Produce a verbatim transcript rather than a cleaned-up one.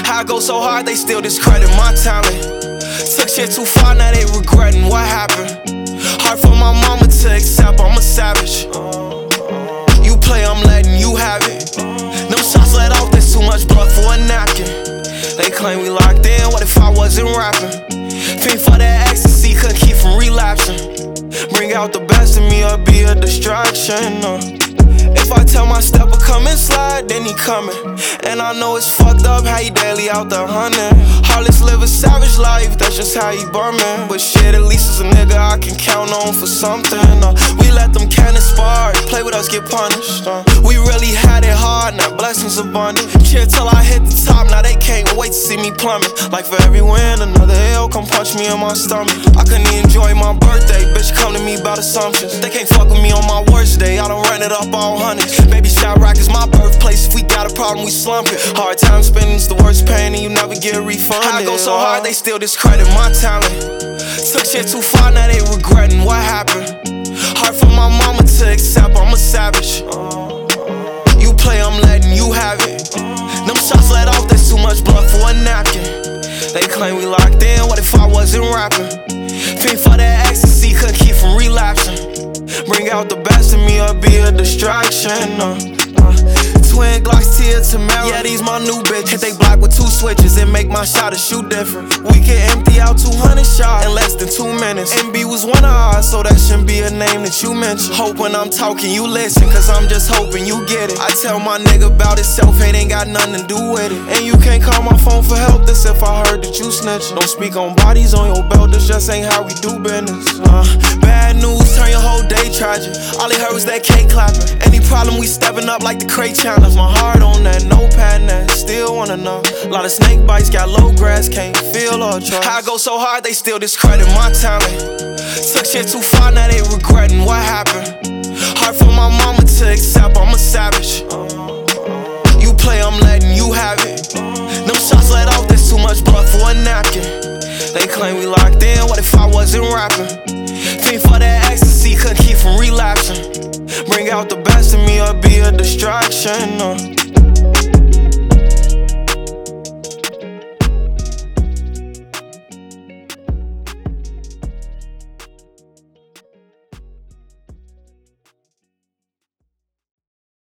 How I go so hard, they still discredit my talent. Took shit too far, now they regretting what happened. Hard for my mama to accept, I'm a savage. You play, I'm letting you have it. Them shots let off, there's too much blood for a napkin. They claim we locked in, what if I wasn't rapping? Fiend for that ecstasy, couldn't keep from relapsing. Bring out the best in me or be a distraction, no. If I tell my stepper come and slide, then he coming. And I know it's fucked up how he daily out there hunting. Heartless live a savage life, that's just how he bumming. But shit, at least as a nigga I can count on for something. uh, We let them cannons spark, play with us, get punished. uh, We really had it hard, now blessings abundant. Chill till I hit the top, now they can't wait to see me plummet. Like for every win, another L come punch me in my stomach. I couldn't even enjoy my birthday, bitch come to me about assumptions. They can't fuck with me on my worst day, I done ran it up all hundreds. Baby Shot Rock is my birthplace, if we got a problem we slump it. Hard time spending's the worst pain and you never get refunded. I go so hard they still discredit my talent. Took shit too far, now they regretting what happened. Hard for my mama to accept, I'm a savage. You play, I'm letting you have it. Them shots let off, there's too much blood for a napkin. They claim we locked in, what if I wasn't rapping? Fiend for that ecstasy, couldn't keep from relapsing. Bring out the best in me or be a distraction, uh, uh. Twin Glocks, Tia Tamara, yeah, these my new bitches. Hit they block with two switches and make my shot a shoot different. We can empty out two hundred shots in less than two minutes. M B was one of ours, so that shouldn't be a name that you mention. Hope when I'm talking you listen, cause I'm just hoping you get it. I tell my nigga about himself, it ain't got nothing to do with it. And you can't call my phone for help, this if I heard that you snitching. Don't speak on bodies on your belt, this just ain't how we do business. uh, Bad news, turn your whole day tragic. All he heard was that cake clapping. Any problem, we stepping up like the crate challenge. My heart on that notepad, that still wanna know. A lot of snake bites, got low grass, can't feel or trust. How I go so hard, they still discredit my talent. Took shit too far, now they regretting what happened. Hard for my mama to accept, I'm a savage. You play, I'm letting you have it. Them shots let off, there's too much blood for a napkin. They claim we locked in, what if I wasn't rapping? Fiend for that ecstasy, couldn't keep from relapsing. Bring out the best in me or be a distraction, uh.